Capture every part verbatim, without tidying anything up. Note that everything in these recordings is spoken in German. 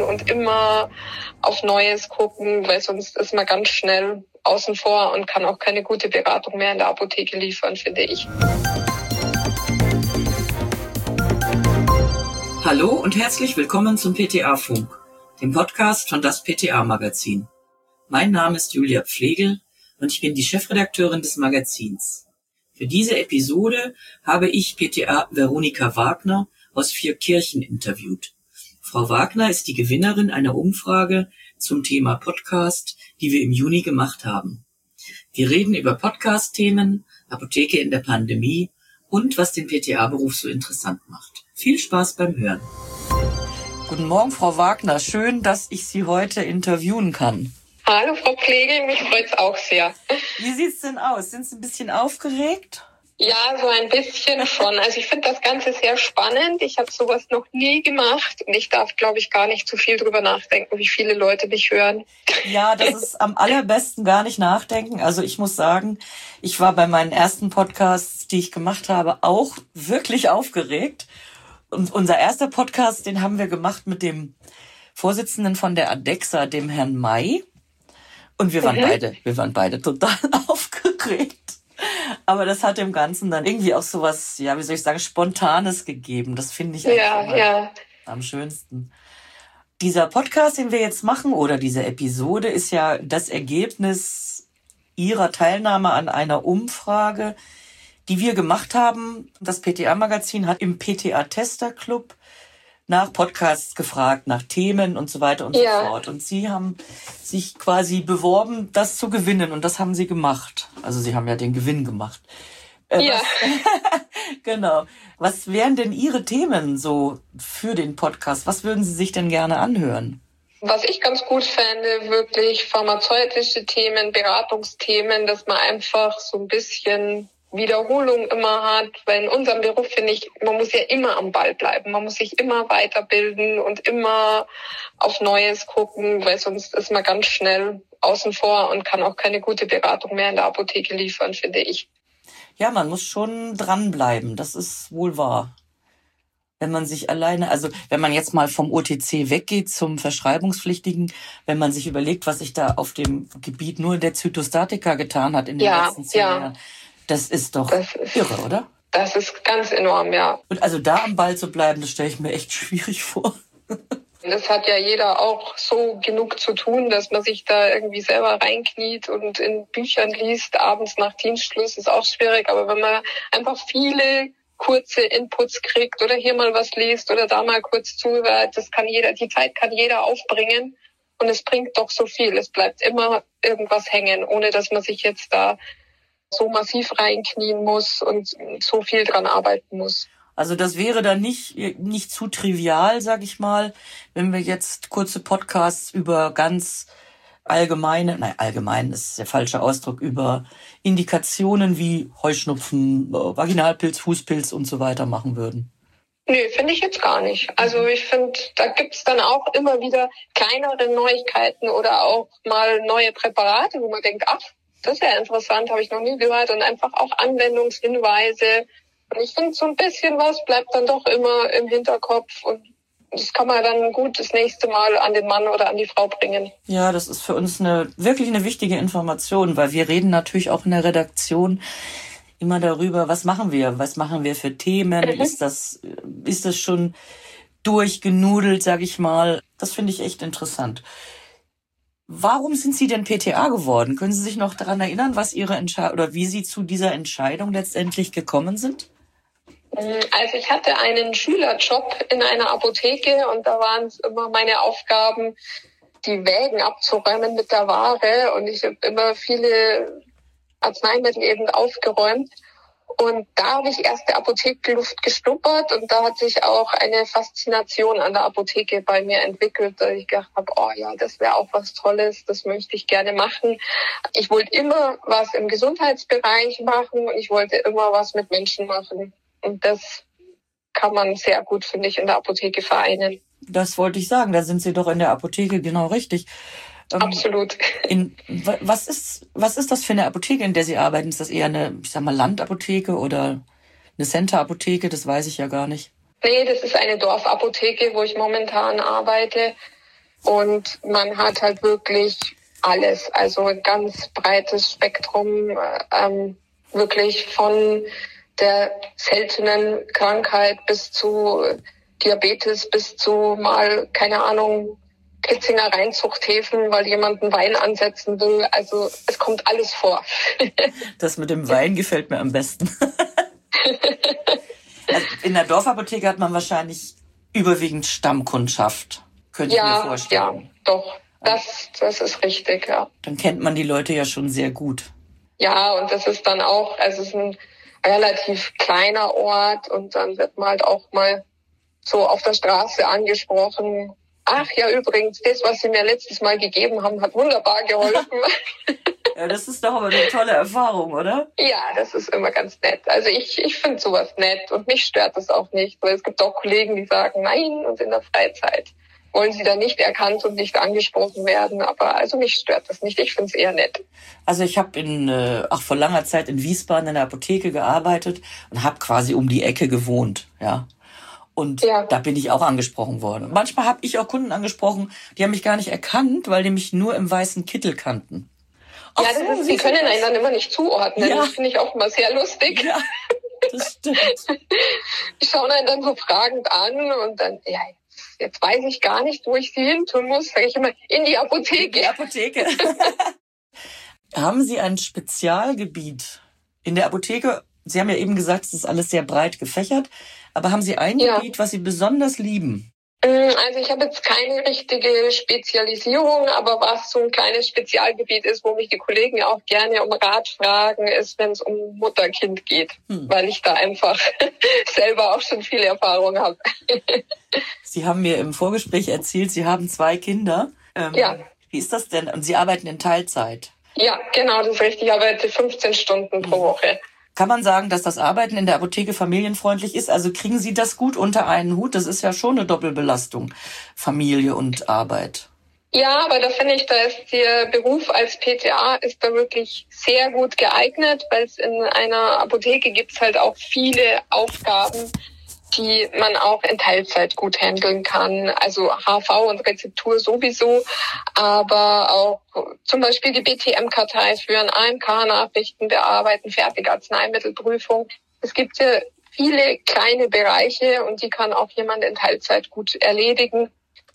und immer auf Neues gucken, weil sonst ist man ganz schnell außen vor und kann auch keine gute Beratung mehr in der Apotheke liefern, finde ich. Hallo und herzlich willkommen zum P T A-Funk, dem Podcast von das P T A-Magazin. Mein Name ist Julia Pflegel und ich bin die Chefredakteurin des Magazins. Für diese Episode habe ich P T A Veronika Wagner aus Vierkirchen interviewt. Frau Wagner ist die Gewinnerin einer Umfrage zum Thema Podcast, die wir im Juni gemacht haben. Wir reden über Podcast-Themen, Apotheke in der Pandemie und was den P T A-Beruf so interessant macht. Viel Spaß beim Hören. Guten Morgen, Frau Wagner. Schön, dass ich Sie heute interviewen kann. Hallo, Frau Pflegel. Mich freut's auch sehr. Wie sieht's denn aus? Sind Sie ein bisschen aufgeregt? Ja, so ein bisschen schon. Also ich finde das Ganze sehr spannend. Ich habe sowas noch nie gemacht und ich darf, glaube ich, gar nicht zu viel drüber nachdenken, wie viele Leute mich hören. Ja, das ist am allerbesten gar nicht nachdenken. Also ich muss sagen, ich war bei meinen ersten Podcasts, die ich gemacht habe, auch wirklich aufgeregt. Und unser erster Podcast, den haben wir gemacht mit dem Vorsitzenden von der ADEXA, dem Herrn May. Und wir waren mhm. beide, wir waren beide total aufgeregt. Aber das hat dem Ganzen dann irgendwie auch so was, ja, wie soll ich sagen, Spontanes gegeben. Das finde ich ja, ja. am schönsten. Dieser Podcast, den wir jetzt machen, oder diese Episode, ist ja das Ergebnis Ihrer Teilnahme an einer Umfrage, die wir gemacht haben. Das P T A-Magazin hat im P T A-Tester-Club nach Podcasts gefragt, nach Themen und so weiter und ja. so fort. Und Sie haben sich quasi beworben, das zu gewinnen. Und das haben Sie gemacht. Also Sie haben ja den Gewinn gemacht. Äh, ja. Was, genau. Was wären denn Ihre Themen so für den Podcast? Was würden Sie sich denn gerne anhören? Was ich ganz gut fände, wirklich pharmazeutische Themen, Beratungsthemen, dass man einfach so ein bisschen Wiederholung immer hat, weil in unserem Beruf finde ich, man muss ja immer am Ball bleiben, man muss sich immer weiterbilden und immer auf Neues gucken, weil sonst ist man ganz schnell außen vor und kann auch keine gute Beratung mehr in der Apotheke liefern, finde ich. Ja, man muss schon dranbleiben, das ist wohl wahr. Wenn man sich alleine, also wenn man jetzt mal vom O T C weggeht zum Verschreibungspflichtigen, wenn man sich überlegt, was sich da auf dem Gebiet nur der Zytostatika getan hat in den ja, letzten zehn ja. Jahren, das ist doch das ist, irre, oder? Das ist ganz enorm, ja. Und also da am Ball zu bleiben, das stelle ich mir echt schwierig vor. Das hat ja jeder auch so genug zu tun, dass man sich da irgendwie selber reinkniet und in Büchern liest, abends nach Dienstschluss ist auch schwierig. Aber wenn man einfach viele kurze Inputs kriegt oder hier mal was liest oder da mal kurz zuhört, das kann jeder, die Zeit kann jeder aufbringen und es bringt doch so viel. Es bleibt immer irgendwas hängen, ohne dass man sich jetzt da so massiv reinknien muss und so viel dran arbeiten muss. Also das wäre dann nicht nicht zu trivial, sag ich mal, wenn wir jetzt kurze Podcasts über ganz allgemeine, nein, allgemein ist der falsche Ausdruck, über Indikationen wie Heuschnupfen, Vaginalpilz, Fußpilz und so weiter machen würden. Nö, finde ich jetzt gar nicht. Also ich finde, da gibt's dann auch immer wieder kleinere Neuigkeiten oder auch mal neue Präparate, wo man denkt, ach, das ist ja interessant, habe ich noch nie gehört. Und einfach auch Anwendungshinweise. Und ich finde, so ein bisschen was bleibt dann doch immer im Hinterkopf. Und das kann man dann gut das nächste Mal an den Mann oder an die Frau bringen. Ja, das ist für uns eine wirklich eine wichtige Information, weil wir reden natürlich auch in der Redaktion immer darüber, was machen wir? Was machen wir für Themen? Mhm. Ist das, ist das schon durchgenudelt, sag ich mal? Das finde ich echt interessant. Warum sind Sie denn P T A geworden? Können Sie sich noch daran erinnern, was Ihre Entscheidung oder wie Sie zu dieser Entscheidung letztendlich gekommen sind? Also ich hatte einen Schülerjob in einer Apotheke und da waren es immer meine Aufgaben, die Wägen abzuräumen mit der Ware und ich habe immer viele Arzneimittel eben aufgeräumt. Und da habe ich erst der Apothekenluft geschnuppert und da hat sich auch eine Faszination an der Apotheke bei mir entwickelt, dass ich gedacht habe, oh ja, das wäre auch was Tolles, das möchte ich gerne machen. Ich wollte immer was im Gesundheitsbereich machen und ich wollte immer was mit Menschen machen. Und das kann man sehr gut, finde ich, in der Apotheke vereinen. Das wollte ich sagen, da sind Sie doch in der Apotheke genau richtig. Absolut. In, was ist, was ist das für eine Apotheke, in der Sie arbeiten? Ist das eher eine, ich sag mal, Landapotheke oder eine Center-Apotheke? Das weiß ich ja gar nicht. Nee, das ist eine Dorfapotheke, wo ich momentan arbeite. Und man hat halt wirklich alles, also ein ganz breites Spektrum, ähm, wirklich von der seltenen Krankheit bis zu Diabetes, bis zu mal, keine Ahnung, Kitzinger Reinzuchthäfen, weil jemand einen Wein ansetzen will. Also es kommt alles vor. Das mit dem Wein gefällt mir am besten. Also in der Dorfapotheke hat man wahrscheinlich überwiegend Stammkundschaft, könnte ja, ich mir vorstellen. Ja, doch. Das, das ist richtig, ja. Dann kennt man die Leute ja schon sehr gut. Ja, und das ist dann auch, also es ist ein relativ kleiner Ort und dann wird man halt auch mal so auf der Straße angesprochen. Ach ja, übrigens, das, was Sie mir letztes Mal gegeben haben, hat wunderbar geholfen. Ja, das ist doch aber eine tolle Erfahrung, oder? Ja, das ist immer ganz nett. Also ich, ich finde sowas nett und mich stört das auch nicht, weil es gibt auch Kollegen, die sagen, nein, und in der Freizeit wollen sie da nicht erkannt und nicht angesprochen werden. Aber also mich stört das nicht. Ich finde es eher nett. Also ich habe in äh, ach vor langer Zeit in Wiesbaden in der Apotheke gearbeitet und habe quasi um die Ecke gewohnt, ja. Und ja. Da bin ich auch angesprochen worden. Manchmal habe ich auch Kunden angesprochen, die haben mich gar nicht erkannt, weil die mich nur im weißen Kittel kannten. Ach ja, das so, ist, sie können einen dann immer nicht zuordnen. Ja. Das finde ich auch immer sehr lustig. Ja, das stimmt. Die schauen einen dann so fragend an und dann, ja, jetzt weiß ich gar nicht, wo ich sie hin tun muss. Sage ich immer, in die Apotheke. In die Apotheke. Haben Sie ein Spezialgebiet in der Apotheke? Sie haben ja eben gesagt, es ist alles sehr breit gefächert. Aber haben Sie ein ja. Gebiet, was Sie besonders lieben? Also ich habe jetzt keine richtige Spezialisierung, aber was so ein kleines Spezialgebiet ist, wo mich die Kollegen auch gerne um Rat fragen, ist, wenn es um Mutter-Kind geht, hm. weil ich da einfach selber auch schon viel Erfahrung habe. Sie haben mir im Vorgespräch erzählt, Sie haben zwei Kinder. Ähm, ja. Wie ist das denn? Und Sie arbeiten in Teilzeit? Ja, genau, das ist richtig. Ich arbeite fünfzehn Stunden pro Woche. Kann man sagen, dass das Arbeiten in der Apotheke familienfreundlich ist? Also kriegen Sie das gut unter einen Hut? Das ist ja schon eine Doppelbelastung, Familie und Arbeit. Ja, aber da finde ich, da ist der Beruf als P T A ist da wirklich sehr gut geeignet, weil es in einer Apotheke gibt es halt auch viele Aufgaben, die man auch in Teilzeit gut handeln kann. Also H V und Rezeptur sowieso, aber auch zum Beispiel die B T M-Kartei führen, A M K-Nachrichten bearbeiten, Fertigarzneimittelprüfung. Es gibt ja viele kleine Bereiche und die kann auch jemand in Teilzeit gut erledigen.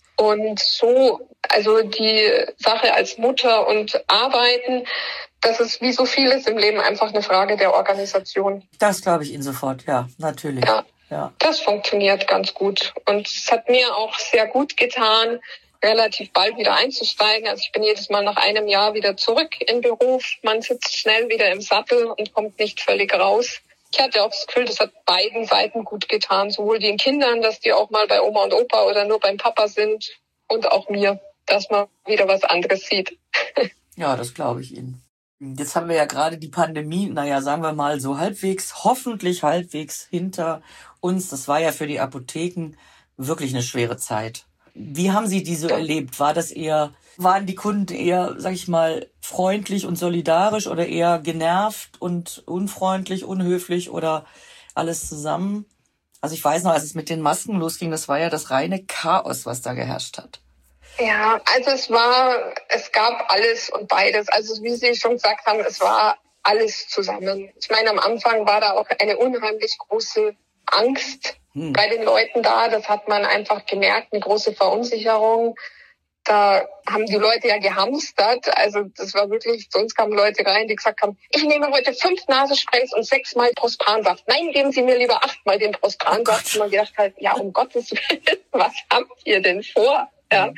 Und so, also die Sache als Mutter und Arbeiten, das ist wie so vieles im Leben einfach eine Frage der Organisation. Das glaube ich Ihnen sofort, ja, natürlich. Ja. Ja. Das funktioniert ganz gut. Und es hat mir auch sehr gut getan, relativ bald wieder einzusteigen. Also ich bin jedes Mal nach einem Jahr wieder zurück in den Beruf. Man sitzt schnell wieder im Sattel und kommt nicht völlig raus. Ich hatte auch das Gefühl, das hat beiden Seiten gut getan. Sowohl den Kindern, dass die auch mal bei Oma und Opa oder nur beim Papa sind. Und auch mir, dass man wieder was anderes sieht. Ja, das glaube ich Ihnen. Jetzt haben wir ja gerade die Pandemie, naja, sagen wir mal so halbwegs, hoffentlich halbwegs hinter uns. Das war ja für die Apotheken wirklich eine schwere Zeit. Wie haben Sie die so erlebt? War das eher, waren die Kunden eher, sag ich mal, freundlich und solidarisch oder eher genervt und unfreundlich, unhöflich oder alles zusammen? Also ich weiß noch, als es mit den Masken losging, das war ja das reine Chaos, was da geherrscht hat. Ja, also es war, es gab alles und beides. Also wie Sie schon gesagt haben, es war alles zusammen. Ich meine, am Anfang war da auch eine unheimlich große Angst hm. bei den Leuten da. Das hat man einfach gemerkt, eine große Verunsicherung. Da haben die Leute ja gehamstert. Also das war wirklich, zu uns kamen Leute rein, die gesagt haben, ich nehme heute fünf Nasensprays und sechsmal Prostransaft. Nein, geben Sie mir lieber achtmal den Prostransaft. Und man gedacht halt, ja, um Gottes Willen, was habt ihr denn vor? Ja.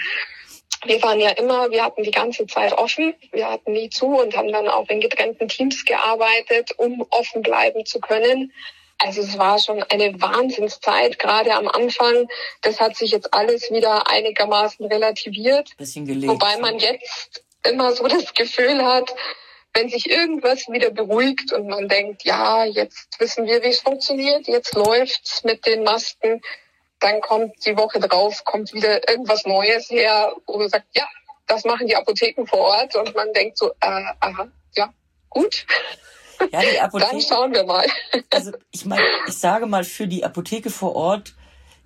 Wir waren ja immer, wir hatten die ganze Zeit offen, wir hatten nie zu und haben dann auch in getrennten Teams gearbeitet, um offen bleiben zu können. Also es war schon eine Wahnsinnszeit, gerade am Anfang. Das hat sich jetzt alles wieder einigermaßen relativiert. Bisschen gelegt. Wobei man jetzt immer so das Gefühl hat, wenn sich irgendwas wieder beruhigt und man denkt, ja, jetzt wissen wir, wie es funktioniert, jetzt läuft's mit den Masken, dann kommt die Woche drauf, kommt wieder irgendwas Neues her, wo man sagt, ja, das machen die Apotheken vor Ort. Und man denkt so, äh, aha, ja, gut. Ja, die Apotheke, dann schauen wir mal. Also ich meine, ich sage mal, für die Apotheke vor Ort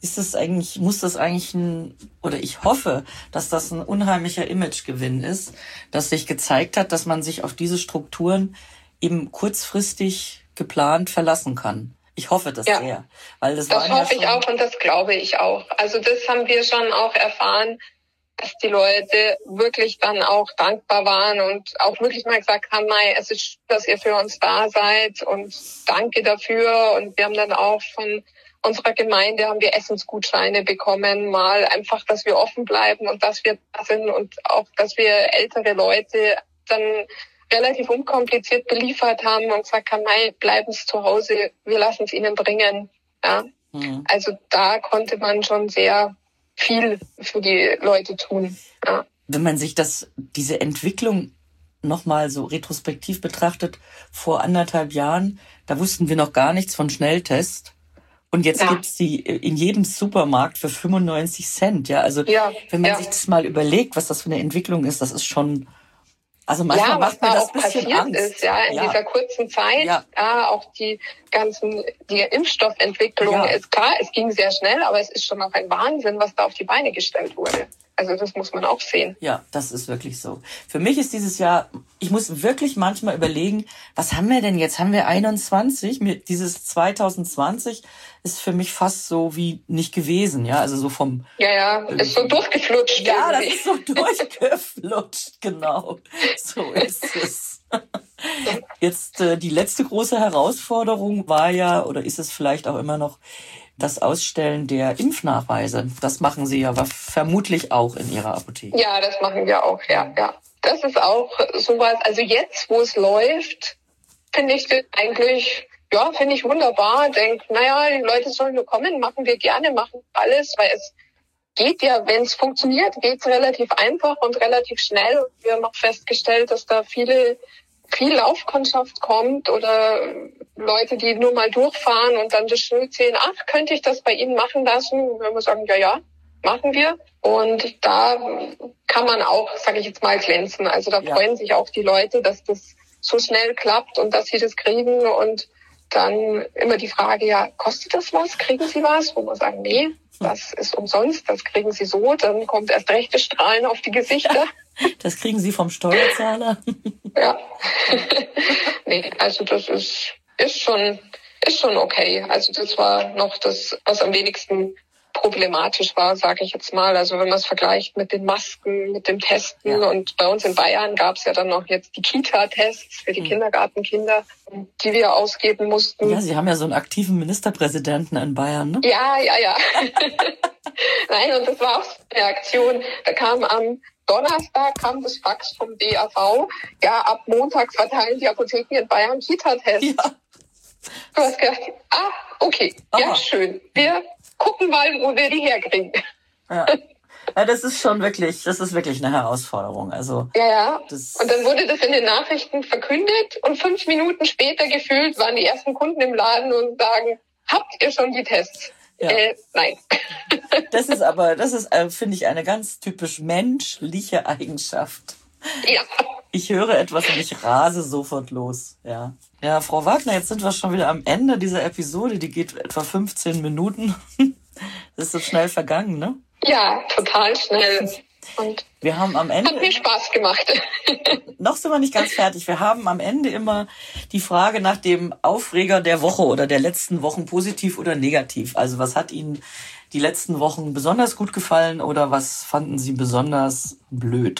ist das eigentlich, muss das eigentlich ein, oder ich hoffe, dass das ein unheimlicher Imagegewinn ist, dass sich gezeigt hat, dass man sich auf diese Strukturen eben kurzfristig geplant verlassen kann. Ich hoffe das ja. sehr. Weil das das hoffe ja ich auch und das glaube ich auch. Also das haben wir schon auch erfahren, dass die Leute wirklich dann auch dankbar waren und auch wirklich mal gesagt haben, nein, es ist schön, dass ihr für uns da seid und danke dafür. Und wir haben dann auch von unserer Gemeinde haben wir Essensgutscheine bekommen, mal einfach, dass wir offen bleiben und dass wir da sind und auch, dass wir ältere Leute dann relativ unkompliziert beliefert haben und gesagt haben, nein, bleiben Sie zu Hause, wir lassen es Ihnen bringen. Ja. Mhm. Also da konnte man schon sehr viel für die Leute tun. Ja. Wenn man sich das, diese Entwicklung nochmal so retrospektiv betrachtet, vor anderthalb Jahren, da wussten wir noch gar nichts von Schnelltest. Und jetzt ja. gibt's die in jedem Supermarkt für fünfundneunzig Cent. Ja, also ja, wenn man ja. sich das mal überlegt, was das für eine Entwicklung ist, das ist schon, also manchmal ja, macht mir das ein bisschen Angst. Ist, ja, in ja. dieser kurzen Zeit, ja. ja, auch die ganzen, die Impfstoffentwicklung ja. ist klar, es ging sehr schnell, aber es ist schon auch ein Wahnsinn, was da auf die Beine gestellt wurde. Also das muss man auch sehen. Ja, das ist wirklich so. Für mich ist dieses Jahr, ich muss wirklich manchmal überlegen, was haben wir denn jetzt? Haben wir einundzwanzig? Dieses zwanzig zwanzig ist für mich fast so wie nicht gewesen, ja, also so vom... Ja, ja, ist so durchgeflutscht. Ja, irgendwie. Das ist so durchgeflutscht, genau. So ist es. Jetzt äh, die letzte große Herausforderung war ja, oder ist es vielleicht auch immer noch, das Ausstellen der Impfnachweise. Das machen Sie ja vermutlich auch in Ihrer Apotheke. Ja, das machen wir auch, ja, ja. Das ist auch sowas, also jetzt, wo es läuft, finde ich das eigentlich, ja, finde ich wunderbar. Denke, naja, die Leute sollen nur kommen, machen wir gerne, machen alles, weil es geht ja, wenn es funktioniert, geht es relativ einfach und relativ schnell. Wir haben auch festgestellt, dass da viele viel Laufkundschaft kommt oder Leute, die nur mal durchfahren und dann das Schild sehen, ach, könnte ich das bei Ihnen machen lassen? Wenn wir sagen, ja, ja, machen wir. Und da kann man auch, sage ich jetzt mal, glänzen. Also da ja. freuen sich auch die Leute, dass das so schnell klappt und dass sie das kriegen. Und dann immer die Frage, ja, kostet das was? Kriegen Sie was? Wo wir sagen, nee, das ist umsonst, das kriegen Sie so. Dann kommt erst rechte Strahlen auf die Gesichter. Das kriegen Sie vom Steuerzahler? Ja. Nee, also das ist, ist schon, ist schon okay. Also das war noch das, was am wenigsten problematisch war, sage ich jetzt mal. Also wenn man es vergleicht mit den Masken, mit dem Testen ja. und bei uns in Bayern gab es ja dann noch jetzt die Kita-Tests für die mhm. Kindergartenkinder, die wir ausgeben mussten. Ja, Sie haben ja so einen aktiven Ministerpräsidenten in Bayern, ne? Ja, ja, ja. Nein, und das war auch so eine Aktion. Da kam am Donnerstag kam das Fax vom D A V. Ja, ab Montag verteilen die Apotheken in Bayern Kita-Tests. Ja. Du hast gedacht, ah, okay, Aha. ja, schön. Wir gucken mal, wo wir die herkriegen. Ja. Ja, das ist schon wirklich, das ist wirklich eine Herausforderung. Also ja, ja. Das und dann wurde das in den Nachrichten verkündet und fünf Minuten später gefühlt waren die ersten Kunden im Laden und sagen, habt ihr schon die Tests? Ja. Äh, nein. Das ist aber, das ist, äh, finde ich, eine ganz typisch menschliche Eigenschaft. Ja. Ich höre etwas und ich rase sofort los. Ja. Ja, Frau Wagner, jetzt sind wir schon wieder am Ende dieser Episode. Die geht etwa fünfzehn Minuten. Das ist so schnell vergangen, ne? Ja, total schnell. Und wir haben am Ende... Hat mir Spaß gemacht. Noch sind wir nicht ganz fertig. Wir haben am Ende immer die Frage nach dem Aufreger der Woche oder der letzten Wochen, positiv oder negativ. Also was hat Ihnen die letzten Wochen besonders gut gefallen oder was fanden Sie besonders blöd?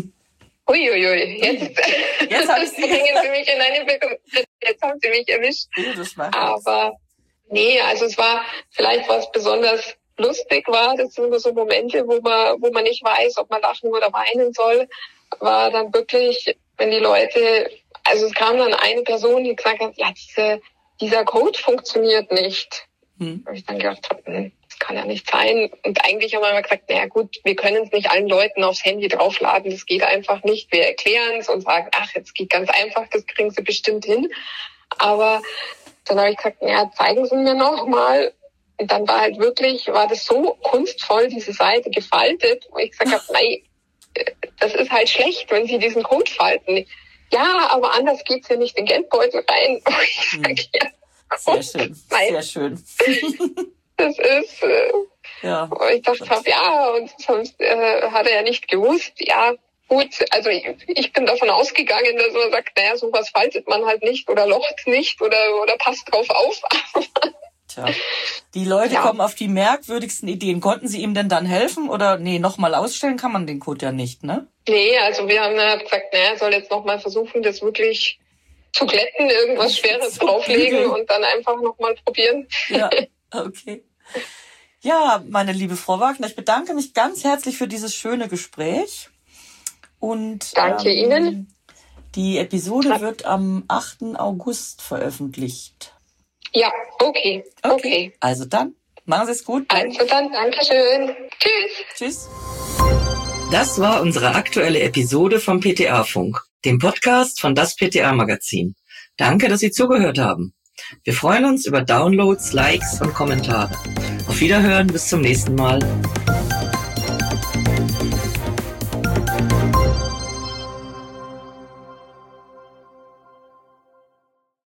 Uiuiui, jetzt, jetzt, hab ich Sie. bringen Sie mich in eine Be- jetzt haben Sie mich erwischt. Ja, das macht Aber nee, also es war vielleicht was besonders lustig war, das sind immer so Momente, wo man, wo man nicht weiß, ob man lachen oder weinen soll, war dann wirklich, wenn die Leute, also es kam dann eine Person, die gesagt hat, ja, diese, dieser Code funktioniert nicht. Hm. Und ich dann gedacht habe, hm, das kann ja nicht sein. Und eigentlich haben wir immer gesagt, naja gut, wir können es nicht allen Leuten aufs Handy draufladen, das geht einfach nicht. Wir erklären es und sagen, ach, jetzt geht ganz einfach, das kriegen sie bestimmt hin. Aber dann habe ich gesagt, naja, zeigen Sie mir noch mal. Und dann war halt wirklich, war das so kunstvoll, diese Seite gefaltet, wo ich gesagt habe, nein, das ist halt schlecht, wenn Sie diesen Code falten. Ja, aber anders geht's ja nicht in den Geldbeutel rein. Und ich sag, ja, sehr schön, nein. sehr schön. das ist, äh, ja. ich dachte, ja, und sonst äh, hat er ja nicht gewusst, ja, gut, also ich, ich bin davon ausgegangen, dass man sagt, naja, sowas faltet man halt nicht oder locht nicht oder, oder passt drauf auf. Tja, die Leute ja. kommen auf die merkwürdigsten Ideen. Konnten Sie ihm denn dann helfen? Oder nee, nochmal ausstellen kann man den Code ja nicht, ne? Nee, also wir haben dann gesagt, naja, er soll jetzt nochmal versuchen, das wirklich zu glätten, irgendwas Schweres so drauflegen übel. und dann einfach nochmal probieren. Ja, okay. Ja, meine liebe Frau Wagner, ich bedanke mich ganz herzlich für dieses schöne Gespräch. Und Danke ähm, Ihnen. Die Episode wird am achten August veröffentlicht. Ja, okay, okay. okay. Also dann, machen Sie es gut. Also dann, Dankeschön. Tschüss. Tschüss. Das war unsere aktuelle Episode vom P T A-Funk, dem Podcast von das P T A-Magazin. Danke, dass Sie zugehört haben. Wir freuen uns über Downloads, Likes und Kommentare. Auf Wiederhören, bis zum nächsten Mal.